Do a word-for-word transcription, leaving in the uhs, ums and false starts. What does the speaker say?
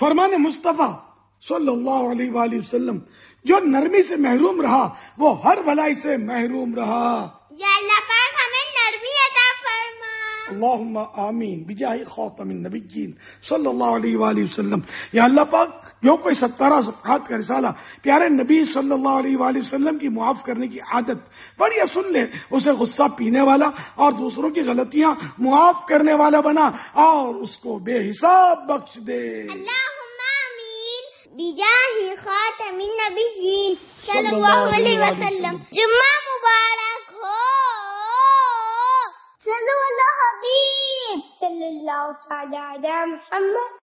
फरमान मुस्तफ़ा सल्लल्लाहु अलैहि वसल्लम, जो नरमी से महरूम रहा वो हर भलाई से महरूम रहा। या अल्लाह पाक हमें नरमी अता फरमा। अल्लाहुम्मा आमीन बिजाहि खातमिन नबिय्यीन सल्लल्लाहु अलैहि वसल्लम। या अल्लाह पाक जो कोई सत्तारह सफ़हात का रिसाला प्यारे नबी सल्लल्लाहु अलैहि वसल्लम की मुआफ करने की आदत बढ़िया सुन ले, उसे गुस्सा पीने वाला और दूसरों की गलतियां मुआफ करने वाला बना और उसको बेहिसाब बख्श दे। अल्लाहुम्मा आमीन बिजाहि खातमिन नबिय्यीन सल्लल्लाहु अलैहि वसल्लम। जुम्मा मुबारक हो। सल्लल्लाहु अलैहि हबीब सल्लल्लाहु अलैहि मुहम्मद।